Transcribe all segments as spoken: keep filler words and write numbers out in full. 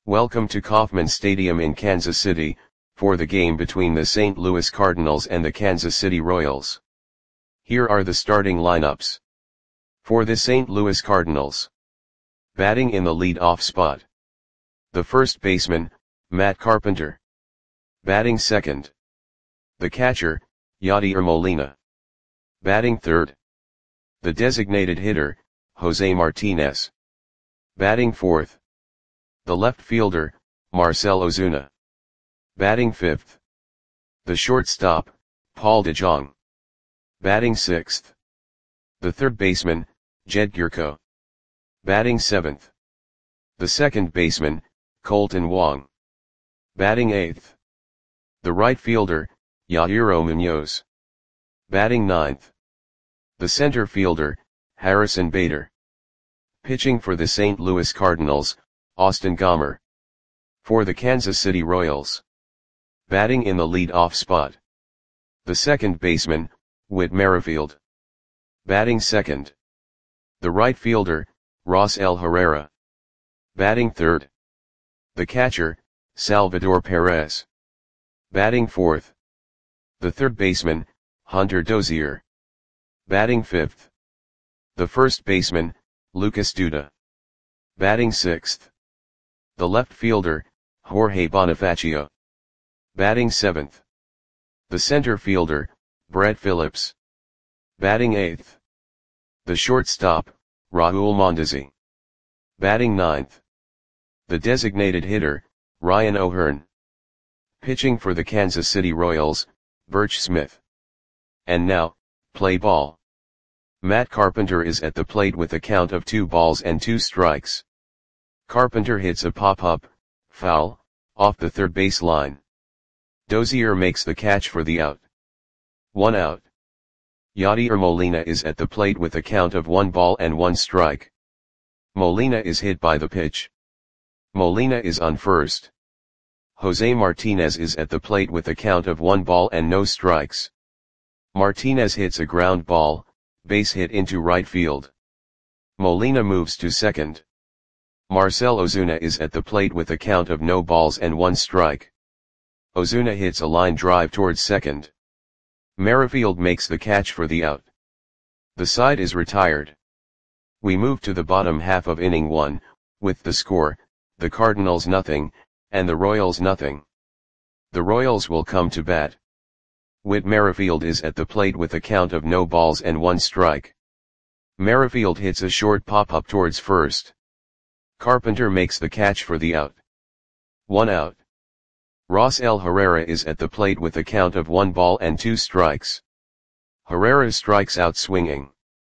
Welcome to Kauffman Stadium in Kansas City, for the game between the Saint Louis Cardinals and the Kansas City Royals. Here are the starting lineups. For the Saint Louis Cardinals. Batting in the lead-off spot. The first baseman, Matt Carpenter. Batting second. The catcher, Yadier Molina. Batting third. The designated hitter, Jose Martinez. Batting fourth. The left fielder, Marcell Ozuna. Batting fifth. The shortstop, Paul DeJong. Batting sixth. The third baseman, Jed Gyorko. Batting seventh. The second baseman, Kolten Wong. Batting eighth. The right fielder, Yadier Munoz. Batting ninth. The center fielder, Harrison Bader. Pitching for the Saint Louis Cardinals, Austin Gomber. For the Kansas City Royals. Batting in the lead-off spot. The second baseman, Whit Merrifield. Batting second. The right fielder, Rosell Herrera. Batting third. The catcher, Salvador Perez. Batting fourth. The third baseman, Hunter Dozier. Batting fifth. The first baseman, Lucas Duda. Batting sixth. The left fielder, Jorge Bonifacio. Batting seventh. The center fielder, Brett Phillips. Batting eighth. The shortstop, Raul Mondesi. Batting ninth. The designated hitter, Ryan O'Hearn. Pitching for the Kansas City Royals, Burch Smith. And now, play ball. Matt Carpenter is at the plate with a count of two balls and two strikes. Carpenter hits a pop-up, foul, off the third base line. Dozier makes the catch for the out. One out. Yadier Molina is at the plate with a count of one ball and one strike. Molina is hit by the pitch. Molina is on first. Jose Martinez is at the plate with a count of one ball and no strikes. Martinez hits a ground ball, base hit into right field. Molina moves to second. Marcell Ozuna is at the plate with a count of no balls and one strike. Ozuna hits a line drive towards second. Merrifield makes the catch for the out. The side is retired. We move to the bottom half of inning one, with the score, the Cardinals nothing, and the Royals nothing. The Royals will come to bat. Whit Merrifield is at the plate with a count of no balls and one strike. Merrifield hits a short pop-up towards first. Carpenter makes the catch for the out. One out. Rosell Herrera is at the plate with a count of one ball and two strikes. Herrera strikes out swinging.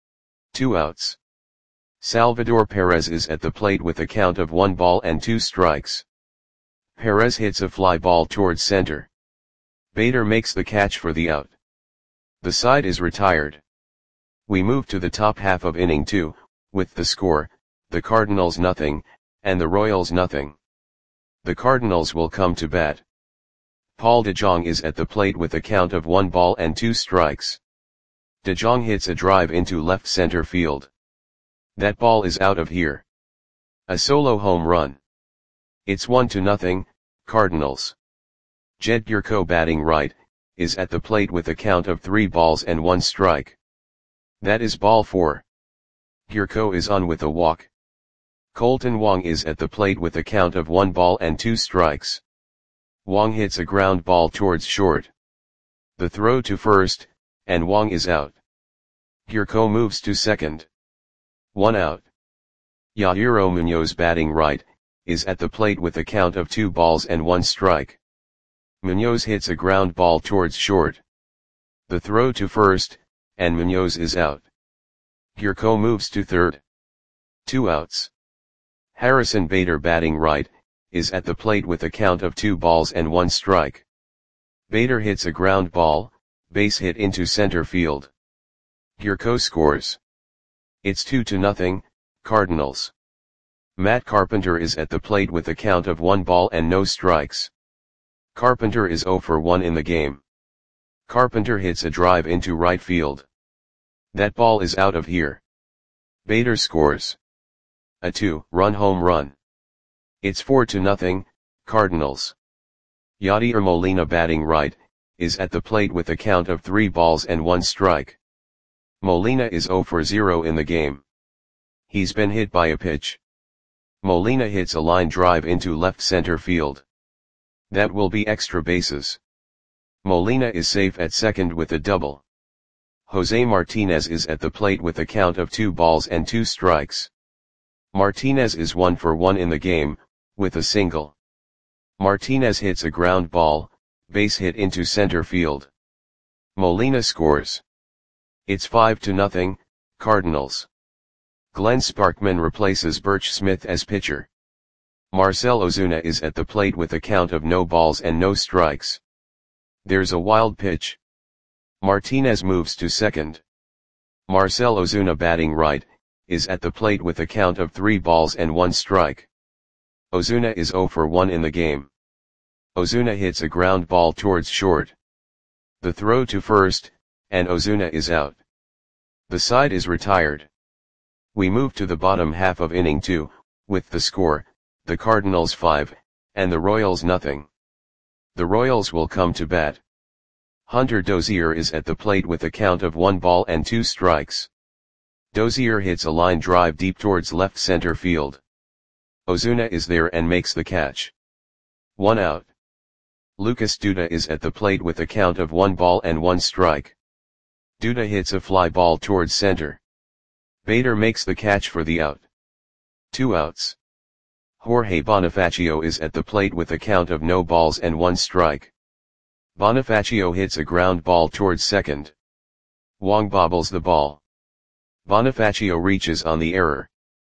Two outs. Salvador Perez is at the plate with a count of one ball and two strikes. Perez hits a fly ball towards center. Bader makes the catch for the out. The side is retired. We move to the top half of inning two, with the score, the Cardinals nothing, and the Royals nothing. The Cardinals will come to bat. Paul DeJong is at the plate with a count of one ball and two strikes. DeJong hits a drive into left center field. That ball is out of here. A solo home run. It's one to nothing, Cardinals. Jed Gyorko, batting right, is at the plate with a count of three balls and one strike. That is ball four. Gyorko is on with a walk. Kolten Wong is at the plate with a count of one ball and two strikes. Wong hits a ground ball towards short. The throw to first, and Wong is out. Gyorko moves to second. One out. Yadier Munoz, batting right, is at the plate with a count of two balls and one strike. Munoz hits a ground ball towards short. The throw to first, and Munoz is out. Gyorko moves to third. Two outs. Harrison Bader, batting right, is at the plate with a count of two balls and one strike. Bader hits a ground ball, base hit into center field. Gyorko scores. It's two to nothing, Cardinals. Matt Carpenter is at the plate with a count of one ball and no strikes. Carpenter is zero for one in the game. Carpenter hits a drive into right field. That ball is out of here. Bader scores a two-run home run. It's four to nothing, Cardinals. Yadier Molina batting right, is at the plate with a count of three balls and one strike. Molina is zero for zero in the game. He's been hit by a pitch. Molina hits a line drive into left center field. That will be extra bases. Molina is safe at second with a double. Jose Martinez is at the plate with a count of two balls and two strikes. Martinez is one for one in the game, with a single. Martinez hits a ground ball, base hit into center field. Molina scores. It's five to nothing, Cardinals. Glenn Sparkman replaces Birch Smith as pitcher. Marcell Ozuna is at the plate with a count of no balls and no strikes. There's a wild pitch. Martinez moves to second. Marcell Ozuna batting right, is at the plate with a count of three balls and one strike. Ozuna is zero for one in the game. Ozuna hits a ground ball towards short. The throw to first, and Ozuna is out. The side is retired. We move to the bottom half of inning two, with the score, the Cardinals five, and the Royals nothing. The Royals will come to bat. Hunter Dozier is at the plate with a count of one ball and two strikes. Dozier hits a line drive deep towards left center field. Ozuna is there and makes the catch. One out. Lucas Duda is at the plate with a count of one ball and one strike. Duda hits a fly ball towards center. Bader makes the catch for the out. Two outs. Jorge Bonifacio is at the plate with a count of no balls and one strike. Bonifacio hits a ground ball towards second. Wong bobbles the ball. Bonifacio reaches on the error.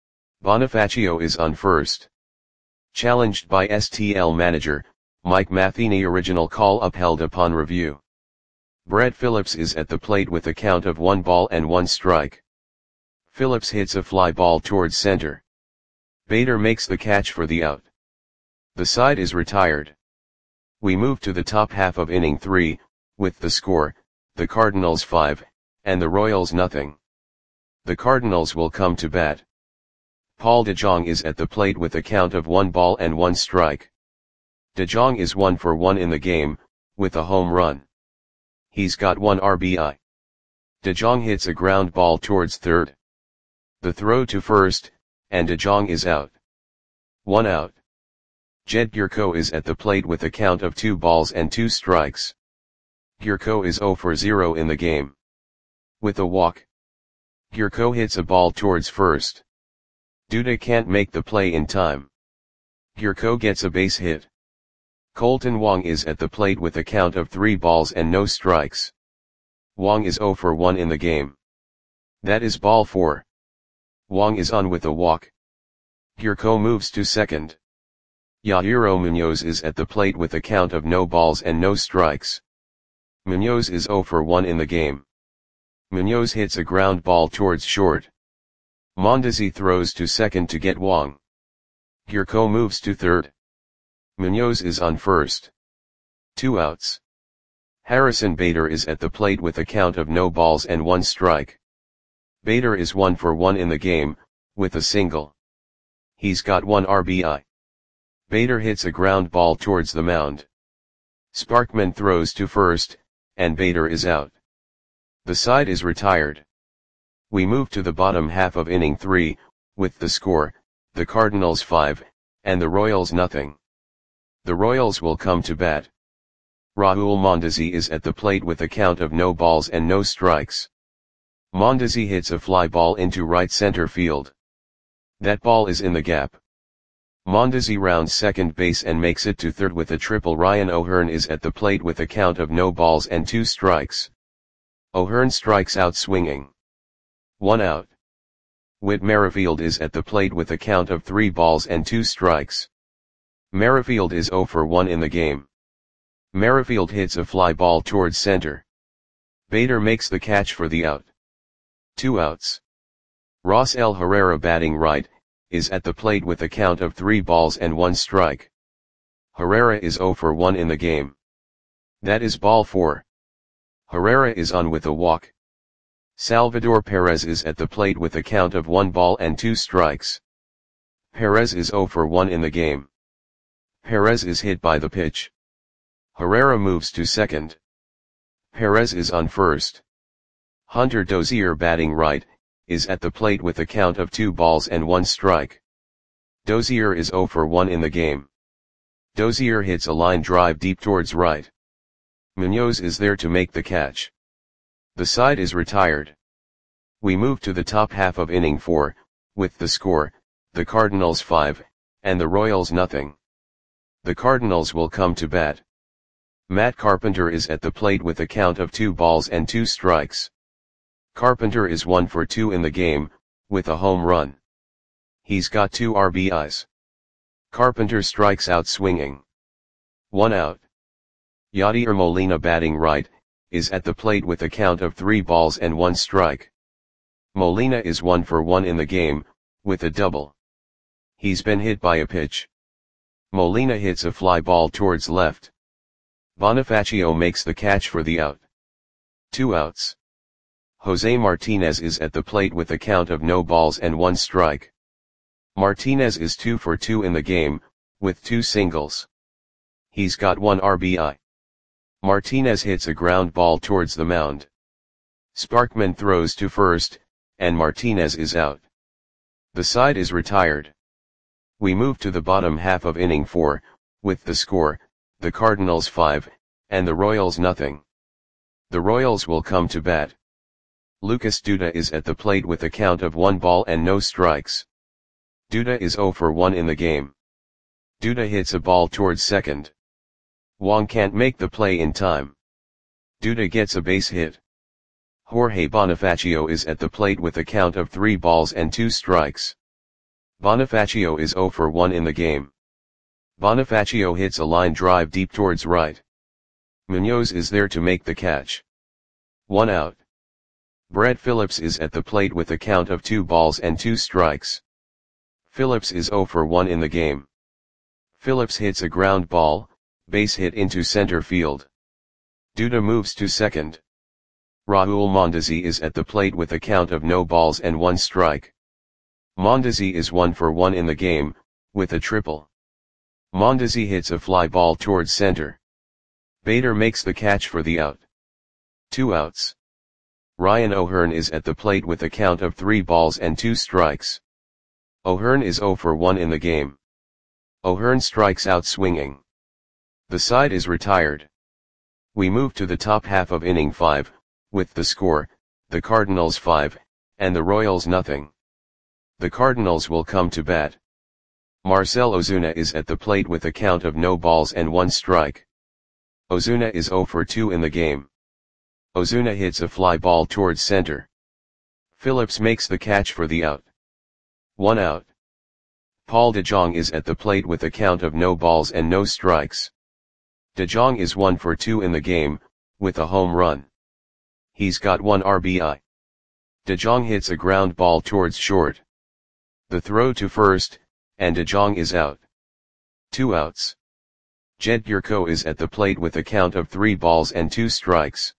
Bonifacio is on first. Challenged by S T L manager, Mike Matheny. Original call upheld upon review. Brett Phillips is at the plate with a count of one ball and one strike. Phillips hits a fly ball towards center. Bader makes the catch for the out. The side is retired. We move to the top half of inning three, with the score, the Cardinals five, and the Royals nothing. The Cardinals will come to bat. Paul DeJong is at the plate with a count of one ball and one strike. DeJong is one for one in the game, with a home run. He's got one R B I. DeJong hits a ground ball towards third. The throw to first, and DeJong is out. One out. Jed Gyorko is at the plate with a count of two balls and two strikes. Gyorko is zero for zero in the game. With a walk. Gyorko hits a ball towards first. Duda can't make the play in time. Gyorko gets a base hit. Colton Wong is at the plate with a count of three balls and no strikes. Wong is zero for one in the game. That is ball four. Wong is on with a walk. Gyorko moves to second. Yairo Munoz is at the plate with a count of no balls and no strikes. Munoz is zero for one in the game. Munoz hits a ground ball towards short. Mondesi throws to second to get Wong. Gyorko moves to third. Munoz is on first. Two outs. Harrison Bader is at the plate with a count of no balls and one strike. Bader is one for one in the game, with a single. He's got one R B I. Bader hits a ground ball towards the mound. Sparkman throws to first, and Bader is out. The side is retired. We move to the bottom half of inning three, with the score, the Cardinals five, and the Royals nothing. The Royals will come to bat. Raul Mondesi is at the plate with a count of no balls and no strikes. Mondesi hits a fly ball into right center field. That ball is in the gap. Mondesi rounds second base and makes it to third with a triple. Ryan O'Hearn is at the plate with a count of no balls and two strikes. O'Hearn strikes out swinging. One out. Whit Merrifield is at the plate with a count of three balls and two strikes. Merrifield is zero for one in the game. Merrifield hits a fly ball towards center. Bader makes the catch for the out. Two outs. Ross L. Herrera batting right, is at the plate with a count of three balls and one strike. Herrera is zero for one in the game. That is ball four. Herrera is on with a walk. Salvador Perez is at the plate with a count of one ball and two strikes. Perez is zero for one in the game. Perez is hit by the pitch. Herrera moves to second. Perez is on first. Hunter Dozier, batting right, is at the plate with a count of two balls and one strike. Dozier is zero for one in the game. Dozier hits a line drive deep towards right. Munoz is there to make the catch. The side is retired. We move to the top half of inning four, with the score, the Cardinals five, and the Royals nothing. The Cardinals will come to bat. Matt Carpenter is at the plate with a count of two balls and two strikes. Carpenter is one for two in the game, with a home run. He's got two R B Is. Carpenter strikes out swinging. One out. Yadier Molina, batting right, is at the plate with a count of three balls and one strike. Molina is one for one in the game, with a double. He's been hit by a pitch. Molina hits a fly ball towards left. Bonifacio makes the catch for the out. Two outs. Jose Martinez is at the plate with a count of no balls and one strike. Martinez is two for two in the game, with two singles. He's got one R B I. Martinez hits a ground ball towards the mound. Sparkman throws to first, and Martinez is out. The side is retired. We move to the bottom half of inning four, with the score, the Cardinals five, and the Royals nothing. The Royals will come to bat. Lucas Duda is at the plate with a count of one ball and no strikes. Duda is zero for one in the game. Duda hits a ball towards second. Wong can't make the play in time. Duda gets a base hit. Jorge Bonifacio is at the plate with a count of three balls and two strikes. Bonifacio is zero for one in the game. Bonifacio hits a line drive deep towards right. Munoz is there to make the catch. One out. Brett Phillips is at the plate with a count of two balls and two strikes. Phillips is zero for one in the game. Phillips hits a ground ball, base hit into center field. Duda moves to second. Raul Mondesi is at the plate with a count of no balls and one strike. Mondesi is one for one in the game, with a triple. Mondesi hits a fly ball towards center. Bader makes the catch for the out. Two outs. Ryan O'Hearn is at the plate with a count of three balls and two strikes. O'Hearn is zero for one in the game. O'Hearn strikes out swinging. The side is retired. We move to the top half of inning five, with the score, the Cardinals five, and the Royals nothing. The Cardinals will come to bat. Marcell Ozuna is at the plate with a count of no balls and one strike. Ozuna is zero for two in the game. Ozuna hits a fly ball towards center. Phillips makes the catch for the out. One out. Paul DeJong is at the plate with a count of no balls and no strikes. DeJong is one for two in the game, with a home run. He's got one R B I. DeJong hits a ground ball towards short. The throw to first, and DeJong is out. Two outs. Jed Gyorko is at the plate with a count of three balls and two strikes.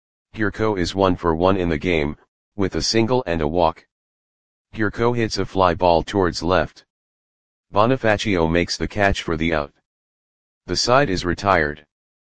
Gyorko is one for one in the game, with a single and a walk. Gyorko hits a fly ball towards left. Bonifacio makes the catch for the out. The side is retired.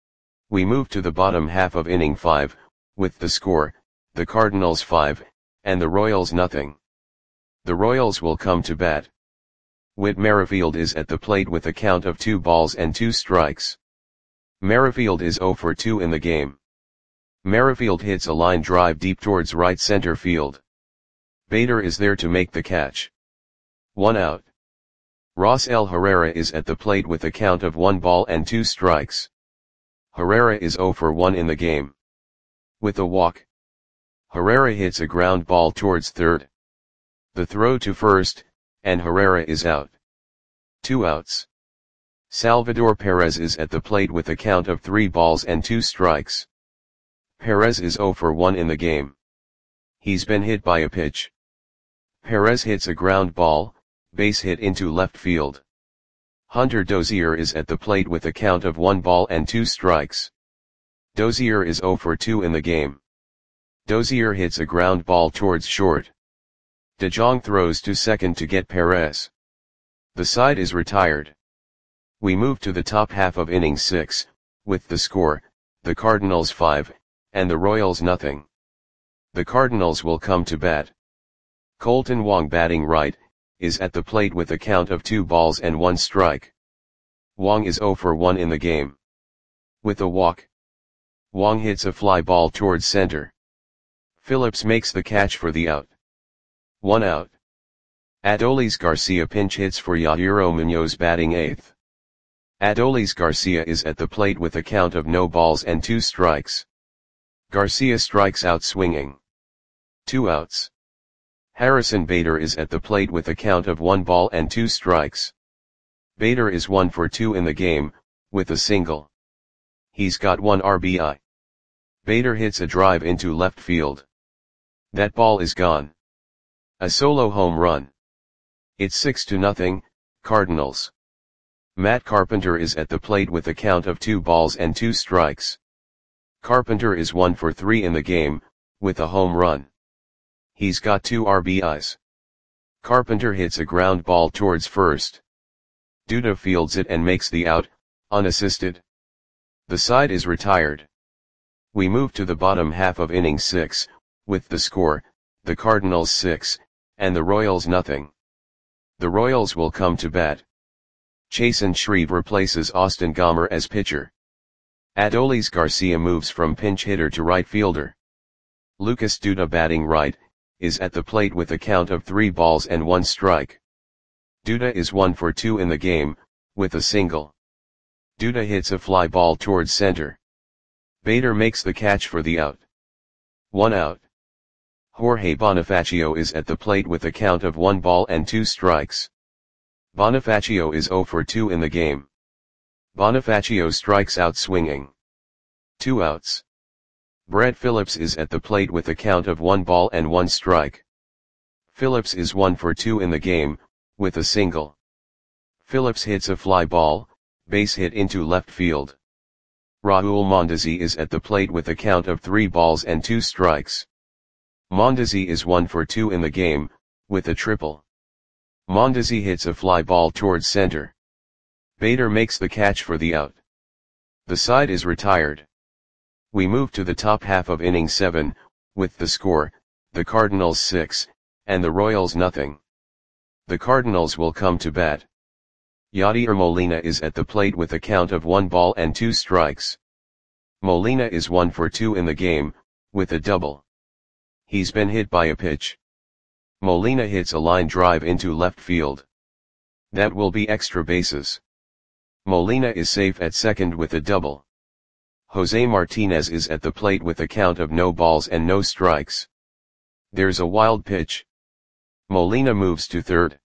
We move to the bottom half of inning five, with the score, the Cardinals five, and the Royals nothing. The Royals will come to bat. Whit Merrifield is at the plate with a count of two balls and two strikes. Merrifield is zero for two in the game. Merrifield hits a line drive deep towards right center field. Bader is there to make the catch. One out. Rosell Herrera is at the plate with a count of one ball and two strikes. Herrera is zero for one in the game. With a walk. Herrera hits a ground ball towards third. The throw to first, and Herrera is out. Two outs. Salvador Perez is at the plate with a count of three balls and two strikes. Perez is zero for one in the game. He's been hit by a pitch. Perez hits a ground ball, base hit into left field. Hunter Dozier is at the plate with a count of one ball and two strikes. Dozier is zero for two in the game. Dozier hits a ground ball towards short. DeJong throws to second to get Perez. The side is retired. We move to the top half of inning six, with the score, the Cardinals five, and the Royals nothing. The Cardinals will come to bat. Kolten Wong, batting right, is at the plate with a count of two balls and one strike. Wong is zero for one in the game. With a walk, Wong hits a fly ball towards center. Phillips makes the catch for the out. One out. Adolis Garcia pinch hits for Yadiro Munoz, batting eighth. Adolis Garcia is at the plate with a count of no balls and two strikes. Garcia strikes out swinging. Two outs. Harrison Bader is at the plate with a count of one ball and two strikes. Bader is one for two in the game, with a single. He's got one R B I. Bader hits a drive into left field. That ball is gone. A solo home run. It's six to nothing, Cardinals. Matt Carpenter is at the plate with a count of two balls and two strikes. Carpenter is one for three in the game, with a home run. He's got two R B Is. Carpenter hits a ground ball towards first. Duda fields it and makes the out, unassisted. The side is retired. We move to the bottom half of inning six, with the score, the Cardinals six, and the Royals nothing. The Royals will come to bat. Chasen Shreve replaces Austin Gomber as pitcher. Adolis Garcia moves from pinch hitter to right fielder. Lucas Duda, batting right, is at the plate with a count of three balls and one strike. Duda is one for two in the game, with a single. Duda hits a fly ball towards center. Bader makes the catch for the out. One out. Jorge Bonifacio is at the plate with a count of one ball and two strikes. Bonifacio is zero for two in the game. Bonifacio strikes out swinging. Two outs. Brett Phillips is at the plate with a count of one ball and one strike. Phillips is one for two in the game, with a single. Phillips hits a fly ball, base hit into left field. Raul Mondesi is at the plate with a count of three balls and two strikes. Mondesi is one for two in the game, with a triple. Mondesi hits a fly ball towards center. Bader makes the catch for the out. The side is retired. We move to the top half of inning seven, with the score, the Cardinals six, and the Royals nothing. The Cardinals will come to bat. Yadier Molina is at the plate with a count of one ball and two strikes. Molina is one for two in the game, with a double. He's been hit by a pitch. Molina hits a line drive into left field. That will be extra bases. Molina is safe at second with a double. Jose Martinez is at the plate with a count of no balls and no strikes. There's a wild pitch. Molina moves to third.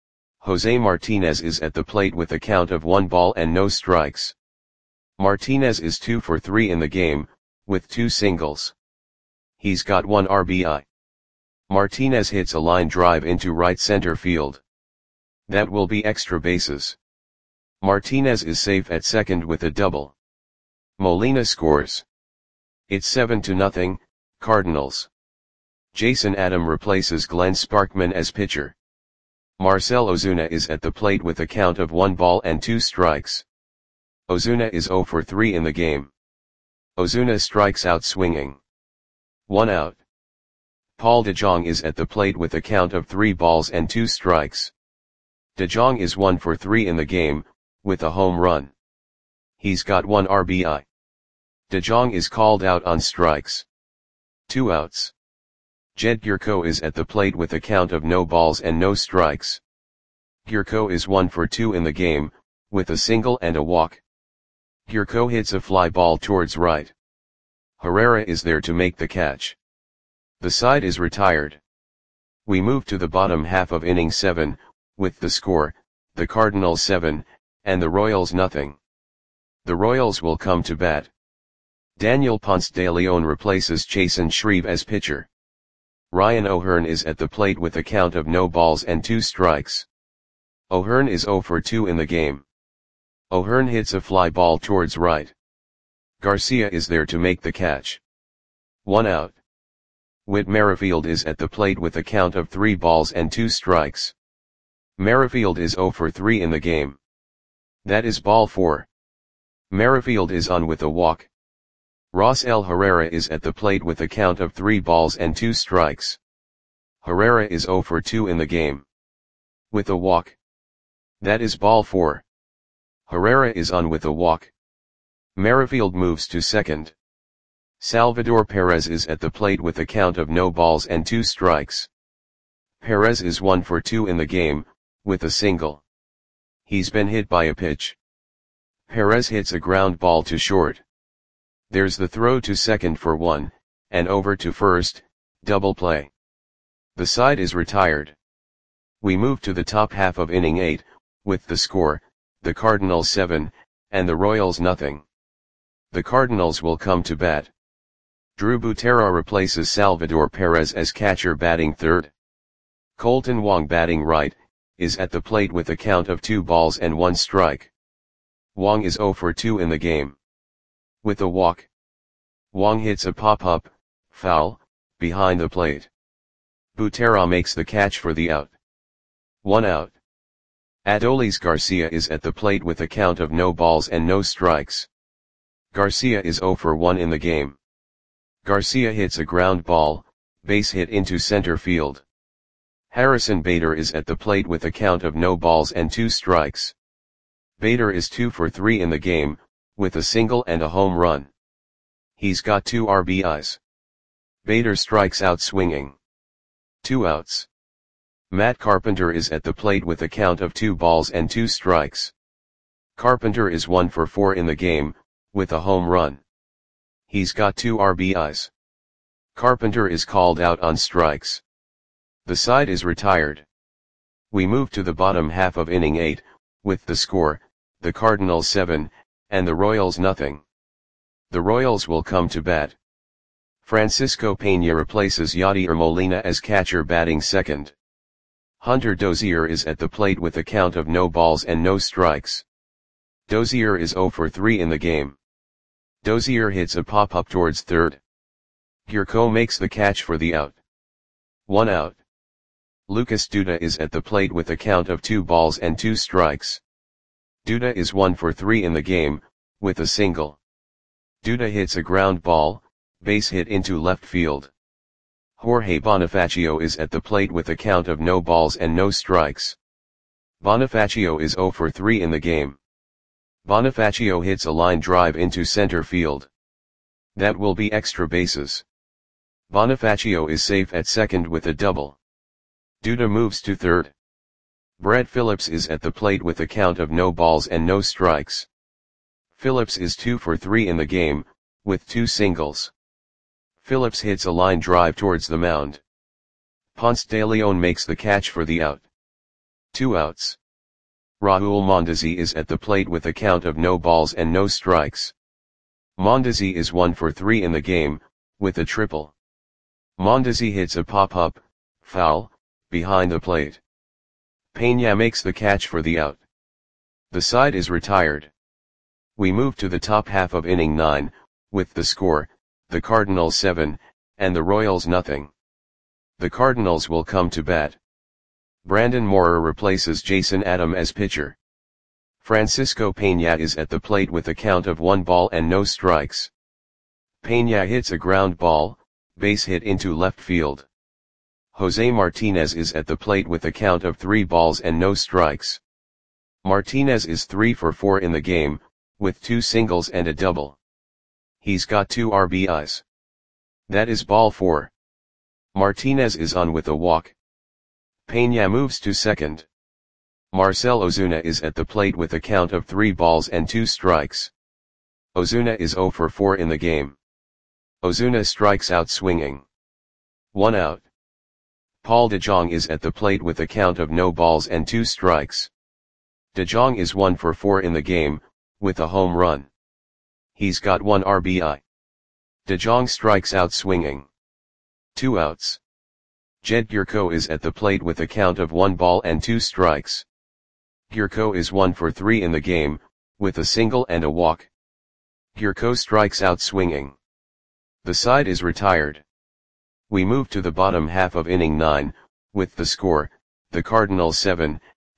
Jose Martinez is at the plate with a count of one ball and no strikes. Martinez is two for three in the game, with two singles. He's got one R B I. Martinez hits a line drive into right center field. That will be extra bases. Martinez is safe at second with a double. Molina scores. It's seven to nothing, Cardinals. Jason Adam replaces Glenn Sparkman as pitcher. Marcell Ozuna is at the plate with a count of one ball and two strikes. Ozuna is zero for three in the game. Ozuna strikes out swinging. One out. Paul DeJong is at the plate with a count of three balls and two strikes. DeJong is one for three in the game, with a home run. He's got one R B I. DeJong is called out on strikes. Two outs. Jed Gyorko is at the plate with a count of no balls and no strikes. Gyorko is one for two in the game, with a single and a walk. Gyorko hits a fly ball towards right. Herrera is there to make the catch. The side is retired. We move to the bottom half of inning seven, with the score, the Cardinals seven, and the Royals nothing. The Royals will come to bat. Daniel Ponce de Leon replaces Chasen Shreve as pitcher. Ryan O'Hearn is at the plate with a count of no balls and two strikes. O'Hearn is zero for two in the game. O'Hearn hits a fly ball towards right. Garcia is there to make the catch. One out. Whit Merrifield is at the plate with a count of three balls and two strikes. Merrifield is zero for three in the game. That is ball four. Merrifield is on with a walk. Ross L. Herrera is at the plate with a count of three balls and two strikes. Herrera is zero for two in the game. With a walk. That is ball four. Herrera is on with a walk. Merrifield moves to second. Salvador Perez is at the plate with a count of no balls and two strikes. Perez is one for two in the game, with a single. He's been hit by a pitch. Perez hits a ground ball to short. There's the throw to second for one, and over to first, double play. The side is retired. We move to the top half of inning eight, with the score, the Cardinals seven, and the Royals nothing. The Cardinals will come to bat. Drew Butera replaces Salvador Perez as catcher batting third. Colton Wong batting right, is at the plate with a count of two balls and one strike. Wong is zero for two in the game. With a walk. Wong hits a pop-up, foul, behind the plate. Butera makes the catch for the out. One out. Adolis Garcia is at the plate with a count of no balls and no strikes. Garcia is zero for one in the game. Garcia hits a ground ball, base hit into center field. Harrison Bader is at the plate with a count of no balls and two strikes. Bader is two for three in the game, with a single and a home run. He's got two R B Is. Bader strikes out swinging. Two outs. Matt Carpenter is at the plate with a count of two balls and two strikes. Carpenter is one for four in the game, with a home run. He's got two R B Is. Carpenter is called out on strikes. The side is retired. We move to the bottom half of inning eight, with the score, the Cardinals seven, and the Royals nothing. The Royals will come to bat. Francisco Peña replaces Yadier Molina as catcher batting second. Hunter Dozier is at the plate with a count of no balls and no strikes. Dozier is zero for three in the game. Dozier hits a pop-up towards third. Gurko makes the catch for the out. One out. Lucas Duda is at the plate with a count of two balls and two strikes. Duda is one for three in the game, with a single. Duda hits a ground ball, base hit into left field. Jorge Bonifacio is at the plate with a count of no balls and no strikes. Bonifacio is zero for three in the game. Bonifacio hits a line drive into center field. That will be extra bases. Bonifacio is safe at second with a double. Duda moves to third. Brett Phillips is at the plate with a count of no balls and no strikes. Phillips is two for three in the game, with two singles. Phillips hits a line drive towards the mound. Ponce de Leon makes the catch for the out. Two outs. Raul Mondesi is at the plate with a count of no balls and no strikes. Mondesi is one for three in the game, with a triple. Mondesi hits a pop-up, foul, behind the plate. Peña makes the catch for the out. The side is retired. We move to the top half of inning nine, with the score, the Cardinals seven, and the Royals nothing. The Cardinals will come to bat. Brandon Moorer replaces Jason Adam as pitcher. Francisco Peña is at the plate with a count of one ball and no strikes. Peña hits a ground ball, base hit into left field. Jose Martinez is at the plate with a count of three balls and no strikes. Martinez is three for four in the game, with two singles and a double. He's got two R B Is. That is ball four. Martinez is on with a walk. Peña moves to second. Marcell Ozuna is at the plate with a count of three balls and two strikes. Ozuna is zero for four in the game. Ozuna strikes out swinging. One out. Paul DeJong is at the plate with a count of no balls and two strikes. DeJong is one for four in the game, with a home run. He's got one R B I. DeJong strikes out swinging. Two outs. Jed Gurko is at the plate with a count of one ball and two strikes. Gurko is one for three in the game, with a single and a walk. Gurko strikes out swinging. The side is retired. We move to the bottom half of inning nine, with the score, the Cardinals seven,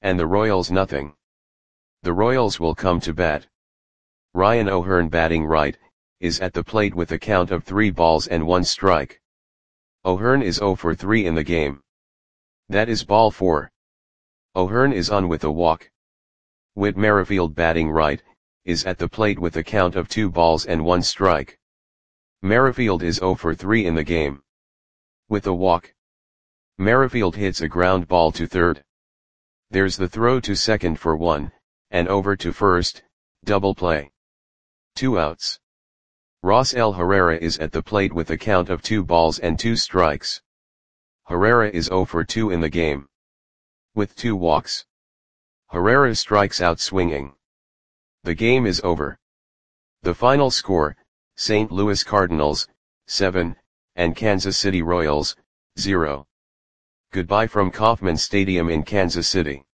and the Royals nothing. The Royals will come to bat. Ryan O'Hearn batting right, is at the plate with a count of three balls and one strike. O'Hearn is zero for three in the game. That is ball four. O'Hearn is on with a walk. Whit Merrifield batting right, is at the plate with a count of two balls and one strike. Merrifield is zero for three in the game. With a walk. Merrifield hits a ground ball to third. There's the throw to second for one, and over to first, double play. Two outs. Ross L. Herrera is at the plate with a count of two balls and two strikes. Herrera is zero for two in the game. With two walks. Herrera strikes out swinging. The game is over. The final score, Saint Louis Cardinals, seven, and Kansas City Royals, zero. Goodbye from Kauffman Stadium in Kansas City.